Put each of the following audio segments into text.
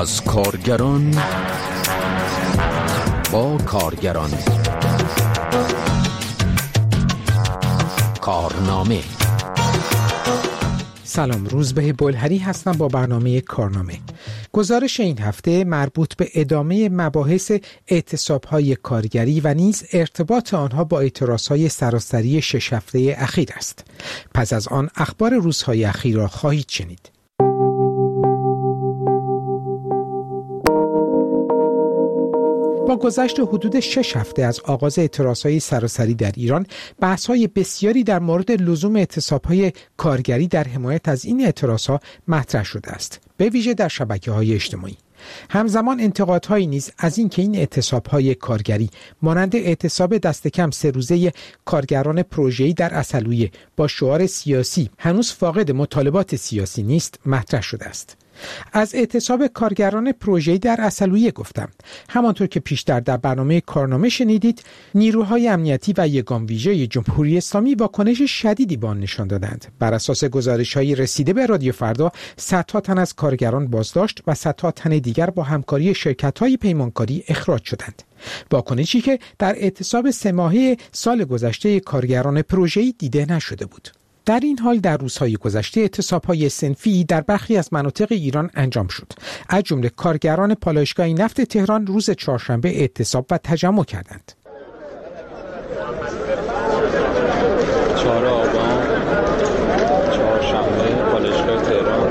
از کارگران با کارگران. کارنامه. سلام، روزبه بلهری هستم با برنامه کارنامه. گزارش این هفته مربوط به ادامه مباحث اعتصاب‌های کارگری و نیز ارتباط آنها با اعتراض‌های سراسری 6 هفته اخیر است. پس از آن اخبار روزهای اخیر را خواهید شنید. با گذشت حدود 6 هفته از آغاز اعتراضهای سراسری در ایران، بحث‌های بسیاری در مورد لزوم اعتصاب‌های کارگری در حمایت از این اعتراضها مطرح شده است، به ویژه در شبکه‌های اجتماعی. همزمان انتقادهایی نیز از این که این اعتصاب‌های کارگری مانند اعتصاب دست کم 3 روزه کارگران پروژه‌ای در عسلویه با شعار سیاسی هنوز فاقد مطالبات سیاسی نیست مطرح شده است. از اعتصاب کارگران پروژه‌ای در عسلویه گفتم. همانطور که پیشتر در برنامه کارنامه شنیدید، نیروهای امنیتی و یگان ویژه جمهوری اسلامی واکنش شدیدی به آن نشان دادند. بر اساس گزارش‌های رسیده به رادیو فردا، صدها تن از کارگران بازداشت و صدها تن دیگر با همکاری شرکت‌های پیمانکاری اخراج شدند. واکنشی که در اعتصاب 3 ماهه سال گذشته کارگران پروژه‌ای دیده نشده بود. در این حال در روزهای گذشته اعتصاب‌های صنفی در برخی از مناطق ایران انجام شد. از جمله کارگران پالایشگاه نفت تهران روز چهارشنبه اعتصاب و تجمع کردند. 4 آبان چهارشنبه پالایشگاه تهران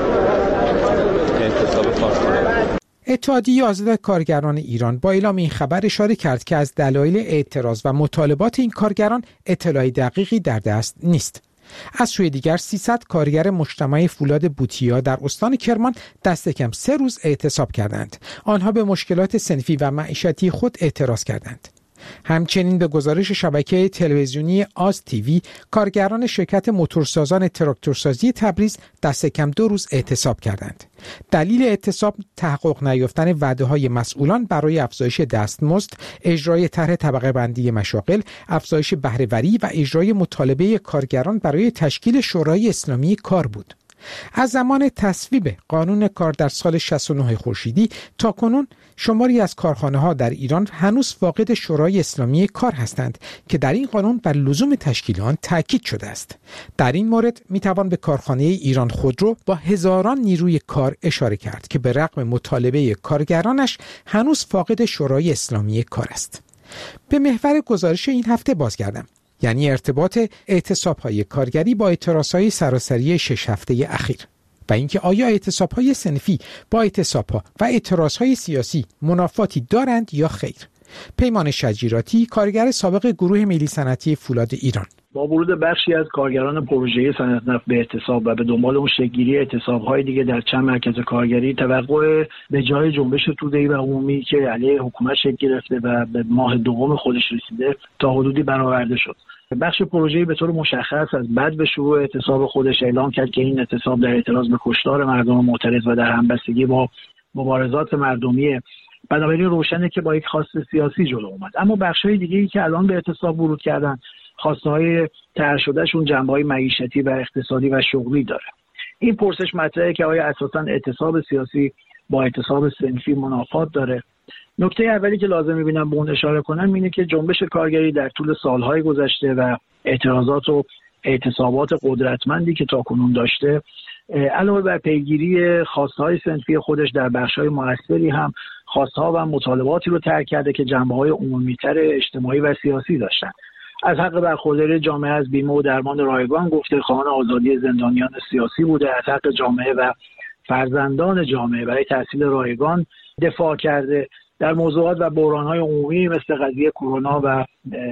اعتصاب کارگران. اتحادیه آزاد کارگران ایران با اعلام این خبر اشاره کرد که از دلایل اعتراض و مطالبات این کارگران اطلاع دقیقی در دست نیست. از سوی دیگر 300 کارگر مجتمع فولاد بوتیا در استان کرمان دست کم 3 روز اعتصاب کردند. آنها به مشکلات صنفی و معیشتی خود اعتراض کردند. همچنین به گزارش شبکه تلویزیونی آز تیوی، کارگران شرکت موتورسازان تراکتورسازی تبریز دست کم 2 روز اعتصاب کردند. دلیل اعتصاب تحقق نیافتن وعده‌های مسئولان برای افزایش دستمزد، اجرای طرح طبقه بندی مشاغل، افزایش بهره‌وری و اجرای مطالبه کارگران برای تشکیل شورای اسلامی کار بود. از زمان تصویب قانون کار در سال 69 خورشیدی تا کنون شماری از کارخانه‌ها در ایران هنوز فاقد شورای اسلامی کار هستند که در این قانون بر لزوم تشکیل آن تاکید شده است. در این مورد میتوان به کارخانه ایران خودرو با هزاران نیروی کار اشاره کرد که به رغم مطالبه کارگرانش هنوز فاقد شورای اسلامی کار است. به محور گزارش این هفته بازگردم، یعنی ارتباط اعتصاب‌های کارگری با اعتراض‌های سراسری 6 هفته اخیر و اینکه آیا اعتصاب‌های صنفی با اعتصاب‌ها و اعتراض‌های سیاسی منافاتی دارند یا خیر. پیمان شجیراتی، کارگر سابق گروه ملی صنعتی فولاد ایران: با ورود بخشی از کارگران پروژه‌ای صنعت نفت به اعتصاب و به دنبال اون شکل‌گیری اعتصاب‌های دیگه در چند مرکز کارگری، توقع به جای جنبش توده‌ای و عمومی که علیه حکومت شکل گرفته و به ماه دوم خودش رسیده تا حدودی برآورده شد. بخش پروژه‌ای به طور مشخص از بعد به شروع اعتصاب خودش اعلام کرد که این اعتصاب در اعتراض به کشتار مردم معترض و در همبستگی با مبارزات مردمیه. بنابراین روشنه که با یک خواست سیاسی جلو اومد. اما بخش‌های دیگه‌ای که الان به اعتصاب ورود کردن، خواسته‌های طرح شدهشون جنبه‌های معیشتی و اقتصادی و شغلی داره. این پرسش مطرحه که آیا اساساً اعتصاب سیاسی با اعتصاب صنفی منافات داره؟ نکته اولی که لازم می‌بینم به اون اشاره کنم اینه که جنبش کارگری در طول سالهای گذشته و اعتراضات و اعتصابات قدرتمندی که تاکنون داشته، علاوه بر پیگیری خواست‌های صنفی خودش در بخش‌های موثری هم خواست‌ها و مطالباتی رو طرح کرده که جنبه‌های عمومی‌تر اجتماعی و سیاسی داشتن. از حق برخورداری جامعه از بیمه و درمان رایگان گفته، خواهان آزادی زندانیان سیاسی بوده، از حق جامعه و فرزندان جامعه برای تحصیل رایگان دفاع کرده، در موضوعات و بحران‌های عمومی مثل قضیه کرونا و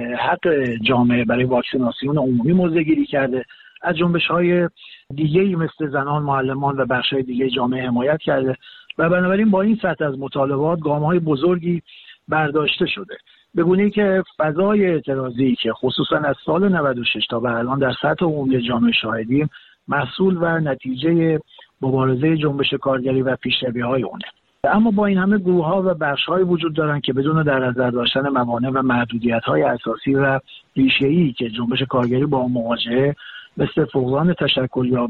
حق جامعه برای واکسیناسیون عمومی موضع‌گیری کرده، از جنبش‌های دیگه‌ای مثل زنان، معلمان و بخش‌های دیگه جامعه حمایت کرده و بنابراین با این سطح از مطالبات گام‌های بزرگی برداشته شده، به گونه‌ای که فضای اعتراضی که خصوصا از سال 96 تا به الان در سطح عمومی جامعه شاهدیم، محصول و نتیجه مبارزه جنبش کارگری و پیشروی‌های اونه. اما با این همه گروه‌ها و بخش‌های وجود دارن که بدون در نظر داشتن موانع و محدودیت‌های اساسی و ریشه‌ای که جنبش کارگری با مواجهه مثل فقدان تشکلیابی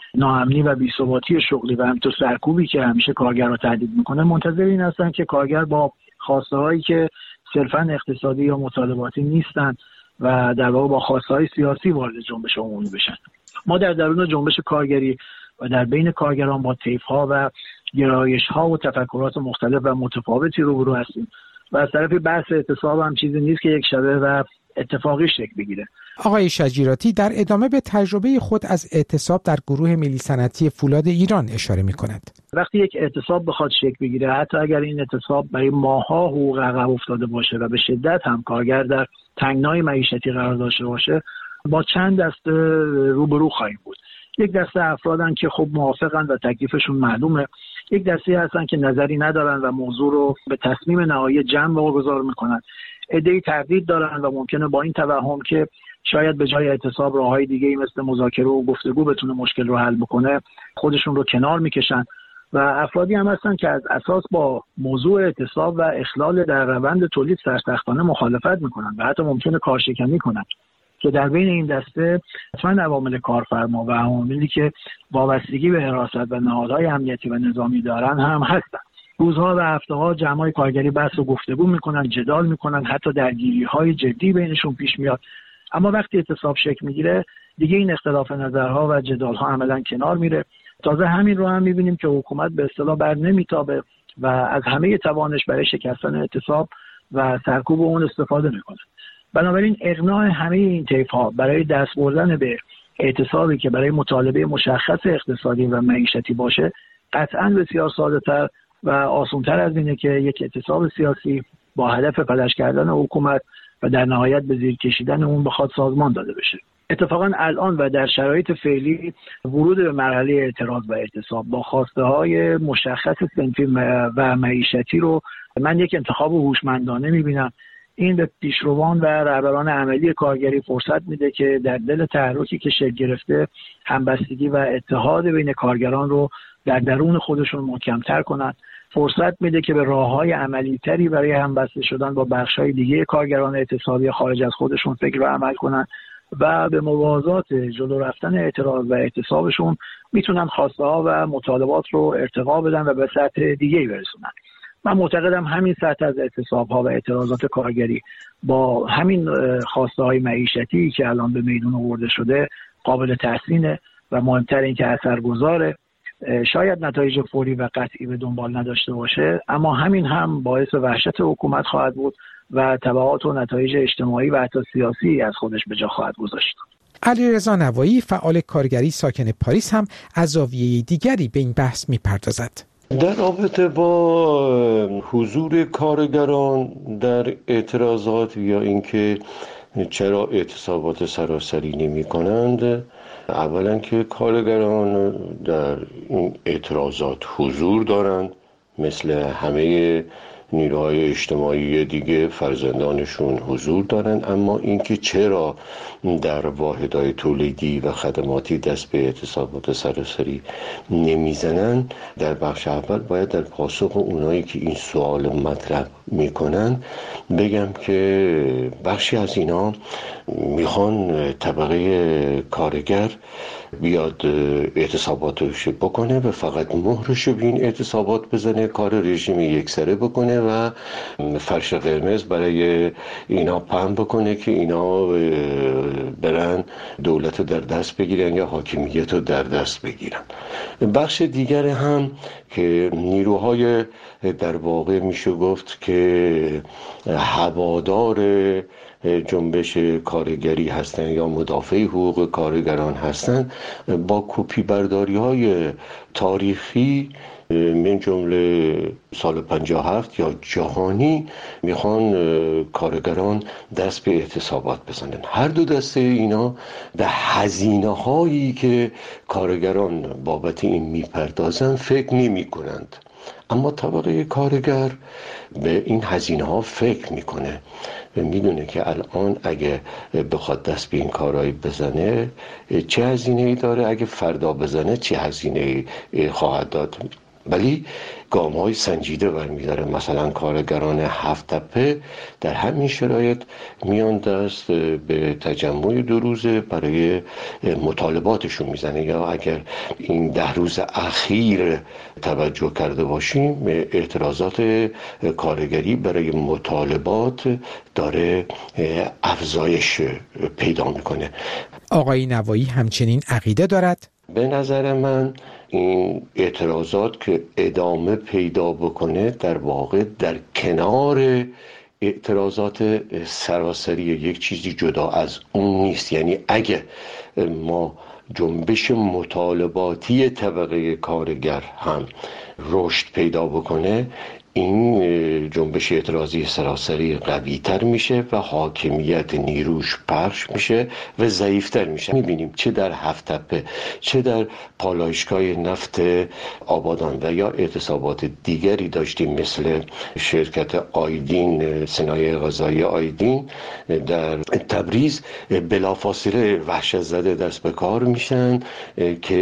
ناامنی و بی‌ثباتی شغلی و همینطور سرکوبی که همیشه کارگر رو تهدید میکنه منتظر این هستن که کارگر با خواسته‌هایی که صرفاً اقتصادی یا مطالباتی نیستن و در واقع با خواسته‌های سیاسی وارد جنبش عمومی بشن. ما در درون جنبش کارگری و در بین کارگران با طیف‌ها و گرایش‌ها و تفکرات مختلف و متفاوتی روبرو هستیم و از طرفی بحث اعتصاب هم چیزی نیست که یک شبه و اتفاقی شکل بگیره. آقای شجیراتی در ادامه به تجربه خود از اعتصاب در گروه ملی صنعتی فولاد ایران اشاره می‌کند. وقتی یک اعتصاب بخواد شکل بگیره، حتی اگر این اعتصاب برای ماه‌ها حقوق عقب افتاده باشه و به شدت هم کارگر در تنگنای معیشتی قرار داشته باشه، با چند دسته روبرو خواهیم بود. یک دسته افرادن که خب موافقن و تکلیفشون معلومه، یک دسته هستن که نظری ندارن و موضوع رو به تصمیم نهایی جمع واگذار میکنن. عده‌ای تردید دارن و ممکنه با این توهم که شاید به جای اعتصاب راههای دیگه‌ای مثل مذاکره و گفتگو بتونه مشکل رو حل بکنه خودشون رو کنار میکشن و افرادی هم هستن که از اساس با موضوع اعتصاب و اخلال در روند تولید سرسختانه مخالفت میکنن و حتی ممکنه کارشکنی کنن که در بین این دسته حتما عوامل کارفرما و عواملی که وابستگی به حراست و نهادهای امنیتی و نظامی دارن هم هستن. روزها و هفته‌ها جمع‌های کارگری بحث و گفتگو میکنن، جدال میکنن، حتی درگیری‌های جدی بینشون پیش میاد. اما وقتی اعتصاب شکل میگیره دیگه این اختلاف نظرها و جدال‌ها عملاً کنار میره. تازه همین رو هم میبینیم که حکومت به اصطلاح بر نمیتابه و از همه توانش برای شکستن اعتصاب و سرکوب اون استفاده میکنه. بنابراین اقناع همه این طیف‌ها برای دست بردن به اعتصابی که برای مطالبه مشخص اقتصادی و معیشتی باشه قطعاً بسیار ساده‌تر و آسان‌تر از اینه که یک اعتصاب سیاسی با هدف فلج کردن حکومت و در نهایت به زیر کشیدن اون بخواد سازمان داده بشه. اتفاقاً الان و در شرایط فعلی ورود به مرحله اعتراض و اعتصاب با خواسته‌های مشخص صنفی و معیشتی رو من یک انتخاب هوشمندانه می‌بینم. این به پیشروان و رهبران عملی کارگری فرصت میده که در دل تحرکی که شکل گرفته همبستگی و اتحاد بین کارگران رو در درون خودشون محکم‌تر کنند. فرصت میده که به راه‌های عملی‌تری برای همبسته شدن با بخش‌های دیگه کارگران اعتصابی خارج از خودشون فکر و عمل کنند و به موازات جلو رفتن اعتراض و اعتصابشون میتونن خواسته‌ها و مطالبات رو ارتقا بدن و به سطح دیگه‌ای برسونن. من معتقدم همین سطح از اعتصاب‌ها و اعتراضات کارگری با همین خواسته‌های معیشتی که الان به میدون آورده شده قابل تحسینه و مهمتر این که اثرگذاره. شاید نتایج فوری و قطعی به دنبال نداشته باشه، اما همین هم باعث وحشت حکومت خواهد بود و تبعات و نتایج اجتماعی و حتی سیاسی از خودش به جا خواهد گذاشت. علیرضا نوایی فعال کارگری ساکن پاریس هم از زاویه دیگری به این بحث می‌پردازد. در رابطه با حضور کارگران در اعتراضات یا اینکه چرا اعتصابات سراسری نمی کنند، اولا که کارگران در این اعتراضات حضور دارند، مثل همه نیروهای اجتماعی دیگه فرزندانشون حضور دارن، اما اینکه چرا در واحدهای تولیدی و خدماتی دست به اعتصابات سراسری نمیزنن، در بخش اول باید در پاسخ اونایی که این سوال مطرح میکنن بگم که بخشی از اینا میخوان طبقه کارگر بیاد اعتصاباتش بکنه و فقط مهرشو به این اعتصابات بزنه، کار رژیم یکسره بکنه و فرش قرمز برای اینا پهن بکنه که اینا برن دولت در دست بگیرن یا حاکمیت رو در دست بگیرن. بخش دیگر هم که نیروهای در واقع میشه گفت که هوادار جنبش کارگری هستن یا مدافع حقوق کارگران هستن، با کپی برداری های تاریخی من جمله سال 57 یا جهانی میخوان کارگران دست به اعتصابات بزنن. هر دو دسته اینا به هزینه هایی که کارگران بابت این میپردازن فکر نمی کنند، اما طبقه کارگر به این هزینه ها فکر میکنه و میدونه که الان اگه بخواد دست به این کارهایی بزنه چه هزینه ای داره، اگه فردا بزنه چه هزینه ای خواهد داد. ولی گام‌های سنجیده برمی‌داره. مثلا کارگران هفت تپه در همین شرایط میان دست به تجمع 2 روزه برای مطالباتشون میزنه. یا اگر این 10 روز اخیر توجه کرده باشیم، اعتراضات کارگری برای مطالبات داره افزایش پیدا میکنه. آقای نوایی همچنین عقیده دارد به نظر من این اعتراضات که ادامه پیدا بکنه در واقع در کنار اعتراضات سراسری یک چیزی جدا از اون نیست. یعنی اگه ما جنبش مطالباتی طبقه کارگر هم رشد پیدا بکنه، این جنبش اعتراضی سراسری قوی تر میشه و حاکمیت نیروش پخش میشه و ضعیفتر میشه. میبینیم چه در هفت تپه، چه در پالایشگاه نفت آبادان و یا اعتصابات دیگری داشتیم مثل شرکت آیدین، صنایع غذایی آیدین در تبریز، بلافاصله وحشت زده دست به کار میشن که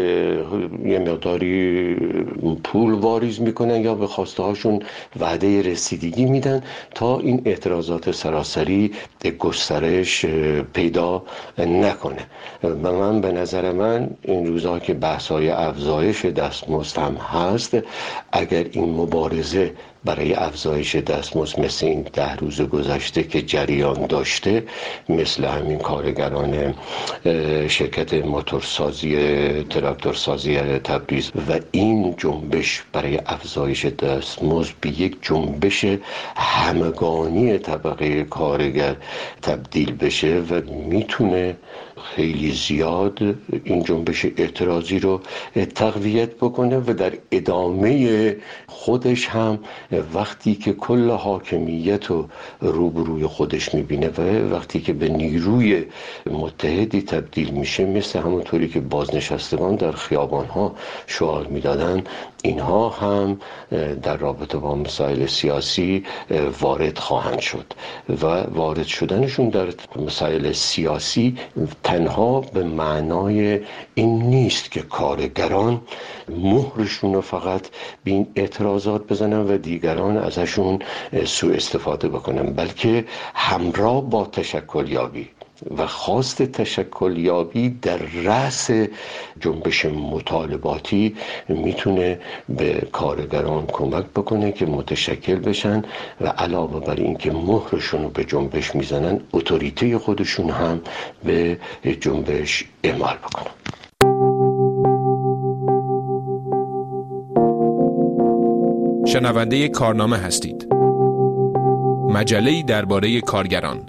یه مقداری پول واریز میکنن یا به خواسته هاشون وعده رسیدگی میدن تا این اعتراضات سراسری گسترش پیدا نکنه. و من به نظر من این روزها که بحث‌های افزایش دستمزد هم هست، اگر این مبارزه برای افزایش دستمزد مثل این 10 روز گذشته که جریان داشته، مثل همین کارگران شرکت موتورسازی تراکتورسازی تبریز و این جنبش برای افزایش دستمزد به یک جنبش همگانی طبقه کارگر تبدیل بشه و میتونه خیلی زیاد این جنبش اعتراضی رو تقویت بکنه و در ادامه خودش هم وقتی که کل حاکمیت رو روبروی خودش میبینه و وقتی که به نیروی متحدی تبدیل میشه، مثل همونطوری که بازنشستگان در خیابانها شعار میدادن، اینها هم در رابطه با مسائل سیاسی وارد خواهند شد و وارد شدنشون در مسائل سیاسی تنها به معنای این نیست که کارگران مهرشون رو فقط به این اعتراضات بزنن و دیگران ازشون سوء استفاده بکنن، بلکه همراه با تشکلیابی و خواست تشکلیابی در رأس جنبش مطالباتی میتونه به کارگران کمک بکنه که متشکل بشن و علاوه بر این که مهرشون رو به جنبش میزنن، اتوریته خودشون هم به جنبش اعمال بکنن. شنونده کارنامه هستید. مجله‌ای درباره کارگران.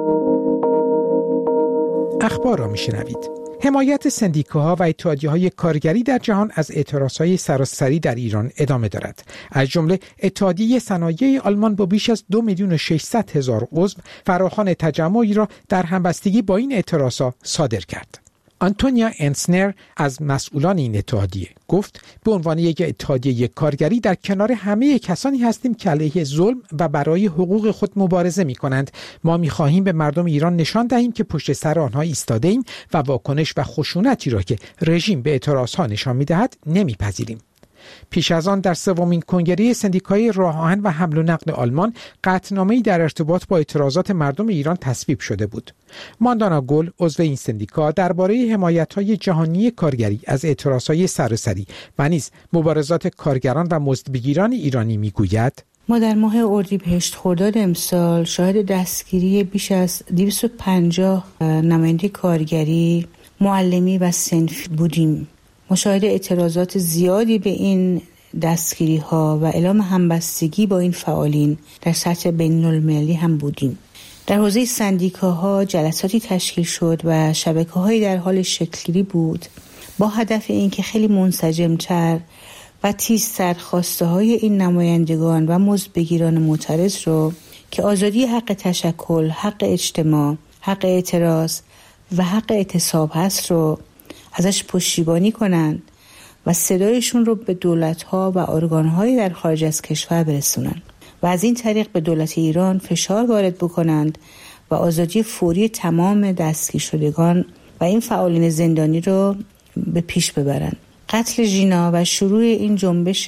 اخبار را میشنوید. حمایت سندیکاها و اتحادیه‌های کارگری در جهان از اعتراضهای سراسری در ایران ادامه دارد. از جمله اتحادیه صنایع آلمان با بیش از 2,600,000 عضو فراخوان تجمعی را در همبستگی با این اعتراضها صادر کرد. آنتونیا انسنر از مسئولان این اتحادیه گفت به عنوان یک اتحادیه کارگری در کنار همه کسانی هستیم که علیه ظلم و برای حقوق خود مبارزه می کنند. ما می خواهیم به مردم ایران نشان دهیم که پشت سر آنها ایستاده ایم و واکنش و خشونتی را که رژیم به اعتراضها نشان می دهد نمی پذیریم. پیش از آن در سومین کنگره سندیکای راه آهن و حمل و نقل آلمان قطعنامه‌ای در ارتباط با اعتراضات مردم ایران تصویب شده بود. ماندانا گل، عضو این سندیکا، درباره حمایت‌های جهانی کارگری از اعتراضهای سراسری و نیز مبارزات کارگران و مزدبگیران ایرانی میگوید: ما در ماه اردیبهشت خرداد امسال شاهد دستگیری بیش از 250 نماینده کارگری، معلمی و صنفی بودیم. مشاهده اعتراضات زیادی به این دستگیری ها و اعلام همبستگی با این فعالین در سطح بین‌المللی هم بودیم. در حوزه سندیکاها جلساتی تشکیل شد و شبکه‌هایی در حال شکل‌گیری بود با هدف اینکه خیلی منسجم‌تر و تیزتر خواسته‌های این نمایندگان و مزدبگیران معترض رو که آزادی حق تشکل، حق اجتماع، حق اعتراض و حق اعتصاب هست رو ازش پشتیبانی کنند و صدایشون رو به دولت‌ها و ارگان‌های در خارج از کشور برسونن و از این طریق به دولت ایران فشار وارد بکنند و آزادی فوری تمام دستگیر شدگان و این فعالین زندانی رو به پیش ببرند. قتل ژینا و شروع این جنبش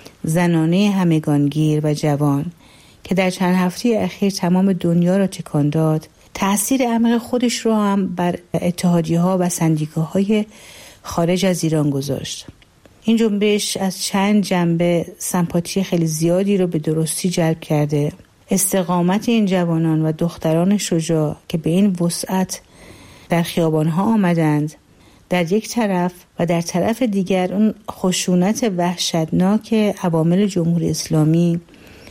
زنانه همگانگیر و جوان که در چند هفته اخیر تمام دنیا را تکان داد، تأثیر عمیق خودش رو هم بر اتحادیه‌ها و سندیکاهای خارج از ایران گذاشت. این جنبش از چند جنبه سمپاتی خیلی زیادی رو به درستی جلب کرده. استقامت این جوانان و دختران شجاع که به این وسعت در خیابان‌ها آمدند در یک طرف و در طرف دیگر اون خشونت وحشتناک عوامل جمهوری اسلامی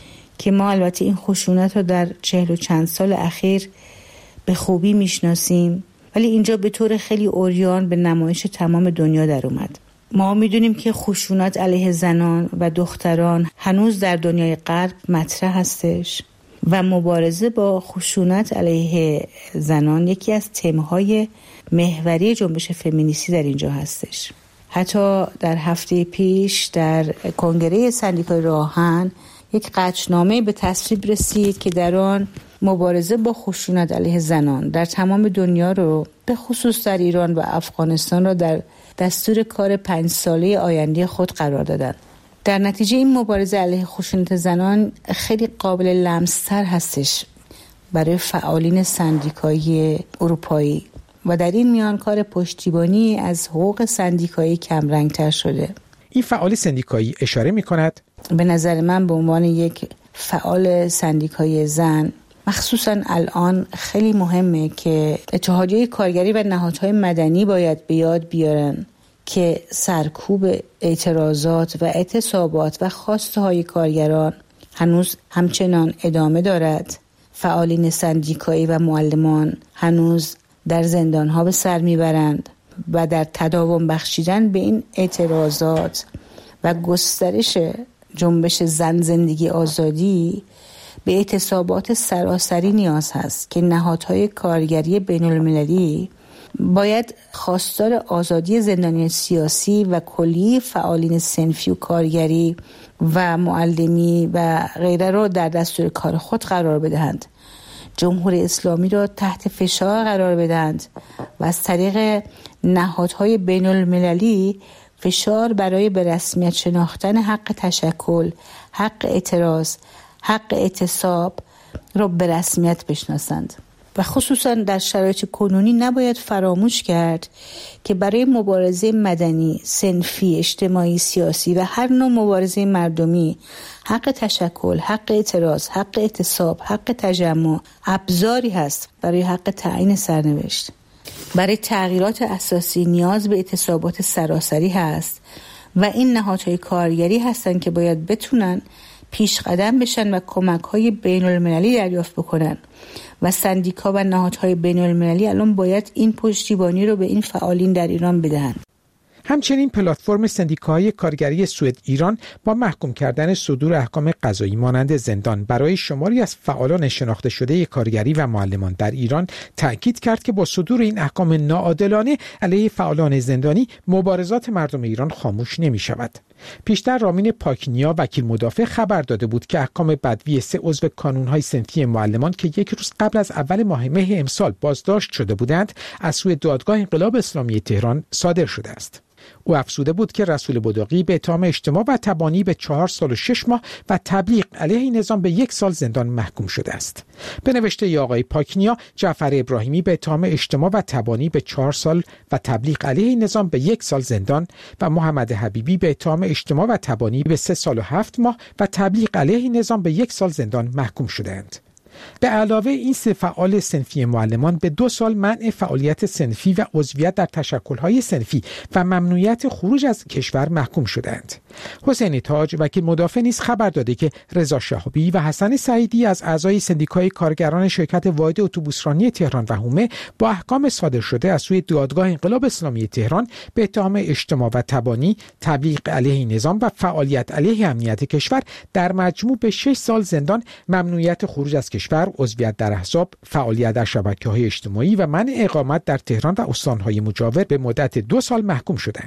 که ما البته این خشونت رو در 40 و چند سال اخیر به خوبی میشناسیم، ولی اینجا به طور خیلی عریان به نمایش تمام دنیا در اومد. ما میدونیم که خشونت علیه زنان و دختران هنوز در دنیای غرب مطرح هستش و مبارزه با خشونت علیه زنان یکی از تمهای محوری جنبش فمینیستی در اینجا هستش. حتی در هفته پیش در کنگره سندیکای راهن یک قطعنامه به تصویب رسید که در آن مبارزه با خشونت علیه زنان در تمام دنیا رو به خصوص در ایران و افغانستان را در دستور کار 5 ساله آینده خود قرار دادند. در نتیجه این مبارزه علیه خشونت زنان خیلی قابل لمس‌تر هستش برای فعالین سندیکایی اروپایی و در این میان کار پشتیبانی از حقوق سندیکایی کمرنگ‌تر شده. این فعال سندیکایی اشاره می‌کند به نظر من به عنوان یک فعال سندیکای زن مخصوصاً الان خیلی مهمه که اتحادیه کارگری و نهادهای مدنی باید به یاد بیارن که سرکوب اعتراضات و اعتصابات و خواسته های کارگران هنوز همچنان ادامه دارد. فعالین سندیکایی و معلمان هنوز در زندانها به سر میبرند و در تداوم بخشیدن به این اعتراضات و گسترش جنبش زن زندگی آزادی به اعتصابات سراسری نیاز هست که نهادهای کارگری بین المللی باید خواستار آزادی زندانیان سیاسی و کلی فعالین صنفی و کارگری و معلمی و غیره را در دستور کار خود قرار بدهند. جمهوری اسلامی را تحت فشار قرار بدهند و از طریق نهادهای بین المللی فشار برای به رسمیت شناختن حق تشکل، حق اعتراض، حق اعتصاب را به رسمیت بشناسند. و خصوصا در شرایط کنونی نباید فراموش کرد که برای مبارزه مدنی، صنفی، اجتماعی، سیاسی و هر نوع مبارزه مردمی حق تشکل، حق اعتراض، حق اعتصاب، حق تجمع ابزاری هست برای حق تعیین سرنوشت. برای تغییرات اساسی نیاز به اعتصابات سراسری هست و این نهادهای کارگری هستند که باید بتونن پیش قدم بشن و کمک‌های بین‌المللی دریافت بکنن و سندیکا و نهادهای بین‌المللی الان باید این پشتیبانی رو به این فعالین در ایران بدهن. همچنین پلتفرم سندیکاهای کارگری سوئد ایران با محکوم کردن صدور احکام قضایی مانند زندان برای شماری از فعالان شناخته شده کارگری و معلمان در ایران تأکید کرد که با صدور این احکام ناعادلانه علیه فعالان زندانی مبارزات مردم ایران خاموش نمی شود. پیشتر رامین پاکنیا وکیل مدافع خبر داده بود که احکام بدوی 3 عضو کانون‌های صنفی معلمان که 1 روز قبل از اول ماه مه امسال بازداشت شده بودند از سوی دادگاه انقلاب اسلامی تهران صادر شده است. او افزوده بود که رسول بداقی به اتهام اجتماع و تبانی به 4 سال و 6 ماه و تبلیغ علیه این نظام به 1 سال زندان محکوم شده است. به نوشته آقای پاکنیا، جعفر ابراهیمی به اتهام اجتماع و تبانی به 4 سال و تبلیغ علیه این نظام به 1 سال زندان و محمد حبیبی به اتهام اجتماع و تبانی به 3 سال و 7 ماه و تبلیغ علیه این نظام به 1 سال زندان محکوم شده‌اند. به علاوه این 3 فعال صنفی معلمان به 2 سال منع فعالیت صنفی و عضویت در تشکل‌های صنفی و ممنوعیت خروج از کشور محکوم شدند. حسین تاج وکیل مدافع نیز خبر داده که رضا شهابی و حسن سعیدی از اعضای سندیکای کارگران شرکت واحد اتوبوسرانی تهران و حومه با احکام صادر شده از سوی دادگاه انقلاب اسلامی تهران به اتهام اجتماع و تبانی، تبلیغ علیه نظام و فعالیت علیه امنیت کشور در مجموع به 6 سال زندان، ممنوعیت خروج از کشور، عضویت در احزاب، فعالیت در شبکه‌های اجتماعی و منع اقامت در تهران و استان‌های مجاور به مدت 2 سال محکوم شدند.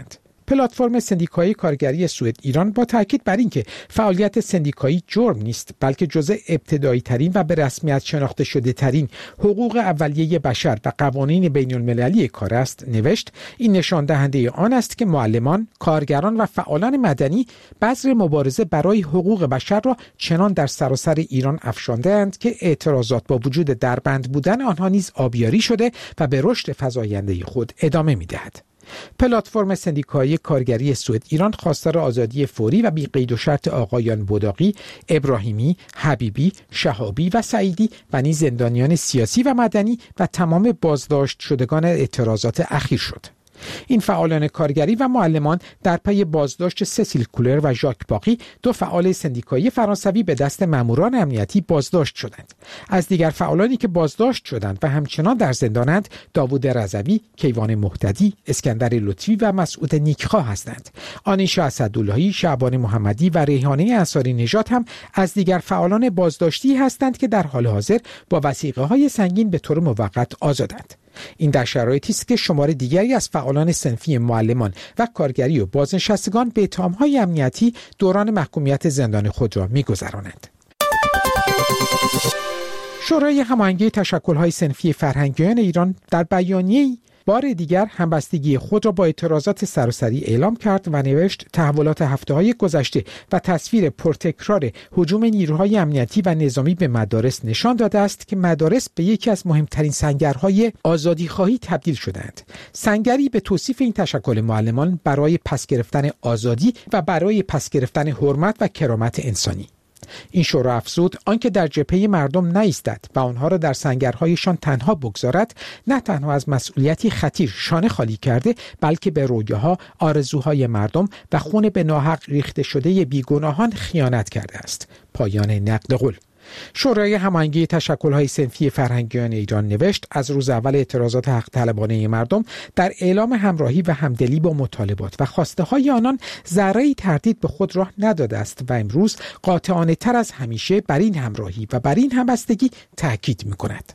پلتفرم سندیکایی کارگری سوئد ایران با تاکید بر اینکه فعالیت سندیکایی جرم نیست بلکه جزء ابتدایی ترین و به رسمیت شناخته شده ترین حقوق اولیه بشر و قوانین بین المللی کار است، نوشت این نشان دهنده آن است که معلمان، کارگران و فعالان مدنی بذر مبارزه برای حقوق بشر را چنان در سراسر ایران افشانده‌اند که اعتراضات با وجود دربند بودن آنها نیز آبیاری شده و به رشد فزاینده خود ادامه می‌دهد. پلتفرم سندیکایی کارگری سوئد ایران خواستار آزادی فوری و بی قید و شرط آقایان بوداقی، ابراهیمی، حبیبی، شهابی و سعیدی و نیز زندانیان سیاسی و مدنی و تمام بازداشت شدگان اعتراضات اخیر شد. این فعالان کارگری و معلمان در پی بازداشت سسیل کولر و ژاک باقی، دو فعال سندیکایی فرانسوی به دست ماموران امنیتی بازداشت شدند. از دیگر فعالانی که بازداشت شدند و همچنان در زندانند، داوود رضوی، کیوان مهتدی، اسکندر لطفی و مسعود نیکخواه هستند. آنیشا اسداللهی، شعبان محمدی و ریحانه انصاری نژاد هم از دیگر فعالان بازداشتی هستند که در حال حاضر با وثیقه‌های سنگین به طور موقت آزادند. این در شرایطی است که شمار دیگری از فعالان صنفی معلمان و کارگری و بازنشستگان به اتهام‌های امنیتی دوران محکومیت زندان خود را می‌گذرانند. شورای هماهنگی تشکل‌های صنفی فرهنگیان ایران در بیانیه‌ای بار دیگر همبستگی خود را با اعتراضات سراسری اعلام کرد و نوشت تحولات هفته‌های گذشته و تصویر پرتکرار هجوم نیروهای امنیتی و نظامی به مدارس نشان داده است که مدارس به یکی از مهمترین سنگرهای آزادی‌خواهی تبدیل شدند. سنگری به توصیف این تشکل معلمان برای پس گرفتن آزادی و برای پس گرفتن حرمت و کرامت انسانی. این شورا افزود آنکه در جبهه مردم نایستد و آنها را در سنگرهایشان تنها بگذارد، نه تنها از مسئولیتی خطیر شانه خالی کرده، بلکه به رویاها، آرزوهای مردم و خون به ناحق ریخته شده بیگناهان خیانت کرده است. پایان نقد قول. شورای هماهنگی تشکل‌های صنفی فرهنگیان ایران نوشت از روز اول اعتراضات حق طلبانه مردم در اعلام همراهی و همدلی با مطالبات و خواسته‌های آنان ذره‌ای تردید به خود راه نداده است و امروز قاطعانه تر از همیشه بر این همراهی و بر این همبستگی تاکید می‌کند.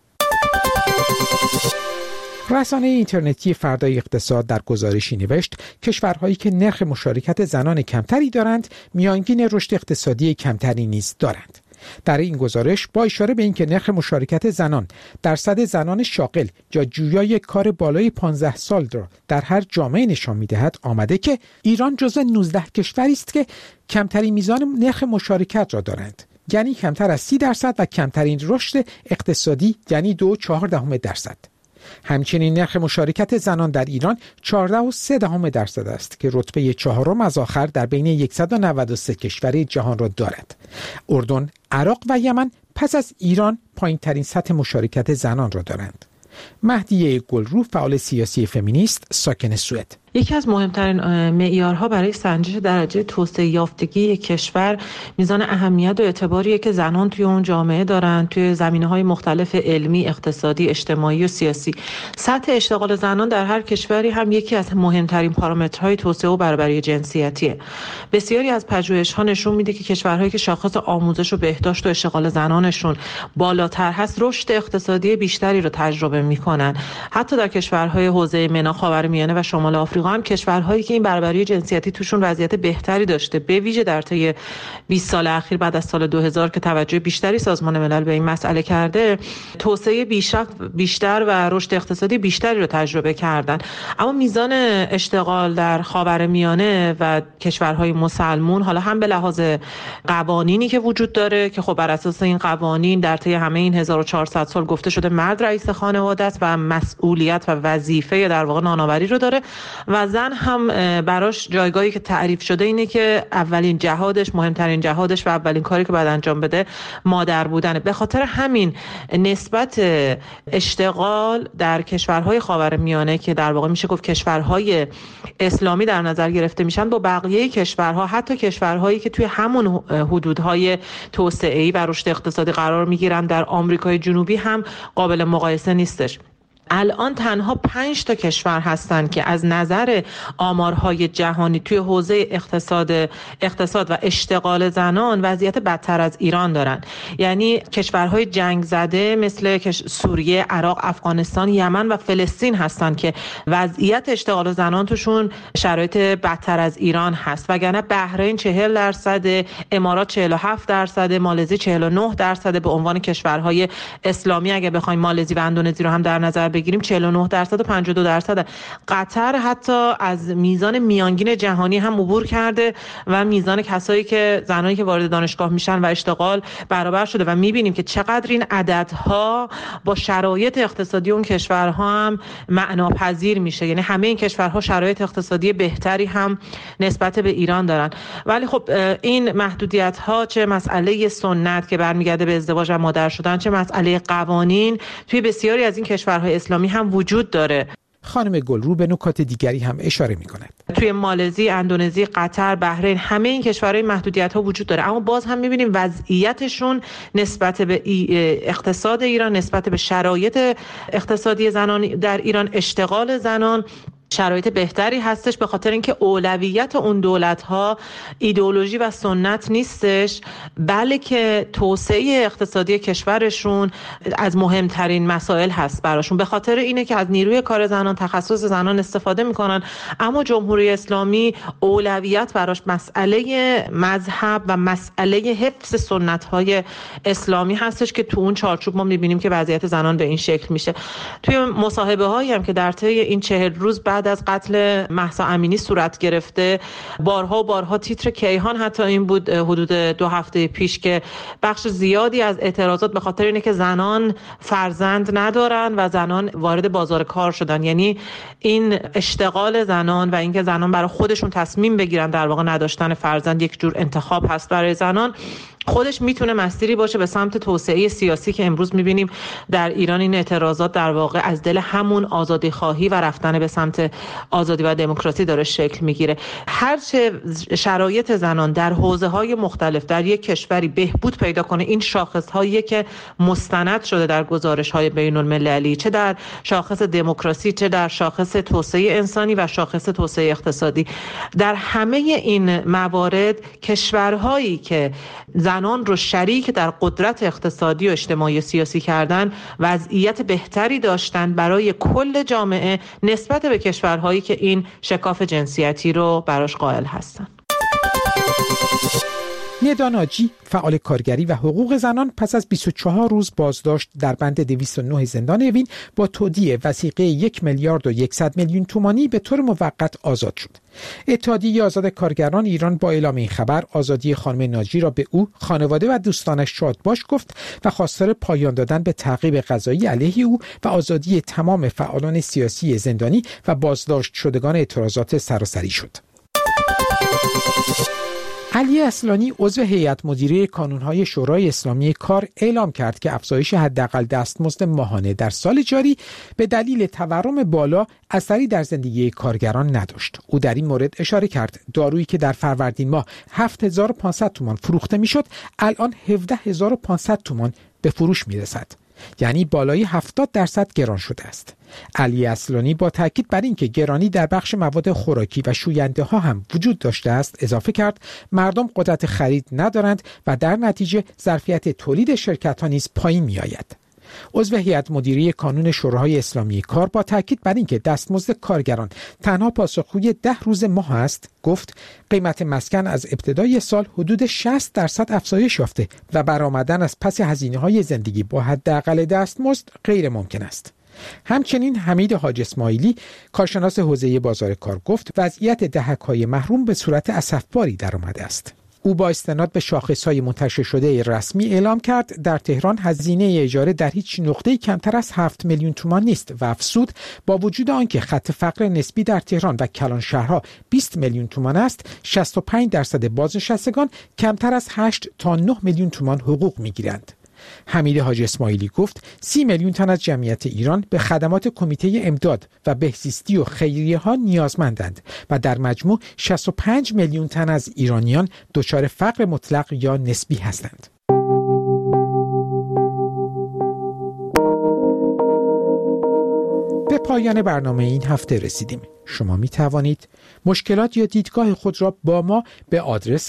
رسانه اینترنتی فردای اقتصاد در گزارشی نوشت کشورهایی که نرخ مشارکت زنان کمتری دارند میانگین رشد اقتصادی کمتری نیز دارند. در این گزارش با اشاره به اینکه نرخ مشارکت زنان، درصد زنان شاغل یا جویای کار بالای 15 سال را در هر جامعه نشان می‌دهد آمده که ایران جزو 19 کشوری است که کمترین میزان نرخ مشارکت را دارند، یعنی کمتر از 30% و کمترین رشد اقتصادی یعنی 2.4%. همچنین نرخ مشارکت زنان در ایران 14.3% است که رتبه چهارم از آخر در بین 193 کشور جهان را دارد. اردن، عراق و یمن پس از ایران پایین‌ترین سطح مشارکت زنان را دارند. مهدیه گلرو، فعال سیاسی فمینیست ساکن سوئد: یکی از مهمترین معیارها برای سنجش درجه توسعه یافتگی یک کشور میزان اهمیت و اعتباریه که زنان توی اون جامعه دارن، توی زمینه‌های مختلف علمی، اقتصادی، اجتماعی و سیاسی. سطح اشتغال زنان در هر کشوری هم یکی از مهمترین پارامترهای توسعه و برابری جنسیتیه. بسیاری از پژوهش‌ها نشون میده که کشورهایی که شاخص آموزش و بهداشت و اشتغال زنانشون بالاتر هست، رشد اقتصادی بیشتری رو تجربه میکنن. حتی در کشورهای حوزه منا، خاورمیانه و شمال آفریقا هم کشورهایی که این برابری جنسیتی توشون وضعیت بهتری داشته، به ویژه در طی 20 سال اخیر بعد از سال 2000 که توجه بیشتری سازمان ملل به این مسئله کرده، توسعه بیشتر و رشد اقتصادی بیشتری رو تجربه کردن. اما میزان اشتغال در خاورمیانه و کشورهای مسلمان، حالا هم به لحاظ قوانینی که وجود داره که خب بر اساس این قوانین در طی همه این 1400 سال گفته شده مرد رئیس خانواده است و مسئولیت و وظیفه در واقع نانآوری رو داره، و زن هم براش جایگاهی که تعریف شده اینه که اولین جهادش، مهمترین جهادش و اولین کاری که باید انجام بده مادر بودنه. به خاطر همین نسبت اشتغال در کشورهای خاورمیانه که در واقع میشه گفت کشورهای اسلامی در نظر گرفته میشن با بقیه کشورها، حتی کشورهایی که توی همون حدودهای توسعه‌ای و رشد اقتصادی قرار میگیرن در آمریکای جنوبی هم قابل مقایسه نیستش. الان تنها 5 تا کشور هستن که از نظر آمارهای جهانی توی حوزه اقتصاد و اشتغال زنان وضعیت بدتر از ایران دارن. یعنی کشورهای جنگ زده مثل سوریه، عراق، افغانستان، یمن و فلسطین هستن که وضعیت اشتغال زنان توشون شرایط بدتر از ایران هست. وگرنه بحرین 40%، امارات 47%، مالزی 49% به عنوان کشورهای اسلامی اگه بخوایم مالزی و اندونزی رو هم در نظر بگیریم 49% و 52%. قطر حتی از میزان میانگین جهانی هم عبور کرده و میزان کسایی که زنانی که وارد دانشگاه میشن و اشتغال برابر شده و میبینیم که چقدر این عددها با شرایط اقتصادی اون کشورها هم معناپذیر میشه. یعنی همه این کشورها شرایط اقتصادی بهتری هم نسبت به ایران دارن. ولی خب این محدودیت ها، چه مسئله سنت که برمیگرده به ازدواج و مادر شدن، چه مسئله قوانین، توی بسیاری از این کشورهای اسلامی هم وجود داره. خانم گلرو به نکات دیگری هم اشاره می‌کند. توی مالزی، اندونزی، قطر، بحرین، همه این کشورهای محدودیت‌ها وجود داره، اما باز هم می‌بینیم وضعیتشون نسبت به اقتصاد ایران، نسبت به شرایط اقتصادی زنان در ایران، اشتغال زنان شرایط بهتری هستش، به خاطر اینکه اولویت اون دولت‌ها ایدئولوژی و سنت نیستش، بلکه توسعه اقتصادی کشورشون از مهمترین مسائل هست براشون. به خاطر اینه که از نیروی کار زنان، تخصص زنان استفاده میکنن، اما جمهوری اسلامی اولویت براش مسئله مذهب و مسئله حفظ سنت‌های اسلامی هستش که تو اون چارچوب ما می‌بینیم که وضعیت زنان به این شکل میشه. توی مصاحبه‌هایی هم که در طی این 40 روز بعد از قتل مهسا امینی صورت گرفته، بارها و بارها تیتر کیهان حتی این بود حدود 2 هفته پیش که بخش زیادی از اعتراضات به خاطر اینه که زنان فرزند ندارن و زنان وارد بازار کار شدن. یعنی این اشتغال زنان و اینکه زنان برای خودشون تصمیم بگیرن، در واقع نداشتن فرزند یک جور انتخاب هست برای زنان، خودش میتونه مسیری باشه به سمت توسعه سیاسی که امروز میبینیم در ایران این اعتراضات در واقع از دل همون آزادی خواهی و رفتن به سمت آزادی و دموکراسی داره شکل میگیره. هرچه شرایط زنان در حوزه‌های مختلف در یک کشوری بهبود پیدا کنه، این شاخص‌هایی که مستند شده در گزارش‌های بین‌المللی، چه در شاخص دموکراسی، چه در شاخص توسعه انسانی و شاخص توسعه اقتصادی، در همه این موارد کشورهایی که زنان رو شریک در قدرت اقتصادی و اجتماعی و سیاسی کردن وضعیت بهتری داشتن برای کل جامعه نسبت به کشورهایی که این شکاف جنسیتی رو براش قائل هستن. ندا ناجی، فعال کارگری و حقوق زنان، پس از 24 روز بازداشت در بند 209 زندان اوین با تودیع وثیقه 1,100,000,000 تومانی به طور موقت آزاد شد. اتحادیه آزاد کارگران ایران با اعلام این خبر آزادی خانم ناجی را به او، خانواده و دوستانش شادباش گفت و خواستار پایان دادن به تعقیب قضایی علیه او و آزادی تمام فعالان سیاسی زندانی و بازداشت شدگان اعتراضات سراسری شد. علی اصلانی، عضو هیئت مدیره کانون‌های شورای اسلامی کار، اعلام کرد که افزایش حداقل دستمزد ماهانه در سال جاری به دلیل تورم بالا اثری در زندگی کارگران نداشت. او در این مورد اشاره کرد دارویی که در فروردین ماه 7,500 تومان فروخته میشد، الان 17,500 تومان به فروش میرسد. یعنی بالای 70% گران شده است. علی اصلانی با تاکید بر اینکه گرانی در بخش مواد خوراکی و شوینده ها هم وجود داشته است اضافه کرد مردم قدرت خرید ندارند و در نتیجه ظرفیت تولید شرکت ها نیز پایین می آید. عضو هیئت مدیره کانون شورای اسلامی کار با تاکید بر اینکه دستمزد کارگران تنها پاسخگوی 10 روز ماه است گفت قیمت مسکن از ابتدای سال حدود 60% افزایش یافته و برآمدن از پس هزینه‌های زندگی با حداقل دستمزد غیر ممکن است. همچنین حمید حاج اسماعیلی، کارشناس حوزه بازار کار، گفت وضعیت دهک‌های محروم به صورت اسفباری درآمده است. او با استناد به شاخص‌های منتشر شده رسمی اعلام کرد در تهران هزینه اجاره در هیچ نقطه‌ای کمتر از 7 میلیون تومان نیست و افزود با وجود آنکه خط فقر نسبی در تهران و کلان شهرها 20 میلیون تومان است، 65% بازنشستگان کمتر از 8 تا 9 میلیون تومان حقوق می‌گیرند. حمید حاج اسماعیلی گفت 30 میلیون تن از جمعیت ایران به خدمات کمیته امداد و بهزیستی و خیریه ها نیازمندند و در مجموع 65 میلیون تن از ایرانیان دچار فقر مطلق یا نسبی هستند. پایان برنامه این هفته رسیدیم. شما می توانید مشکلات یا دیدگاه خود را با ما به آدرس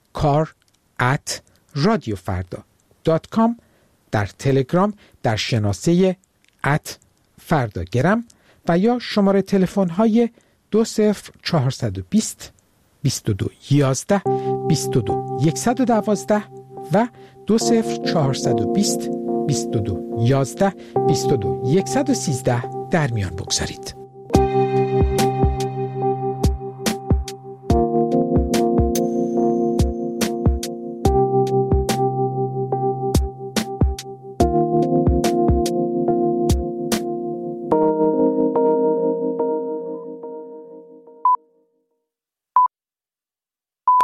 kar@radiofarda.com در تلگرام در شناسه @فرداگرم و یا شماره تلفن های 20420 22 11 22 112 و 20420 22 11 22 113 در میان بگذارید.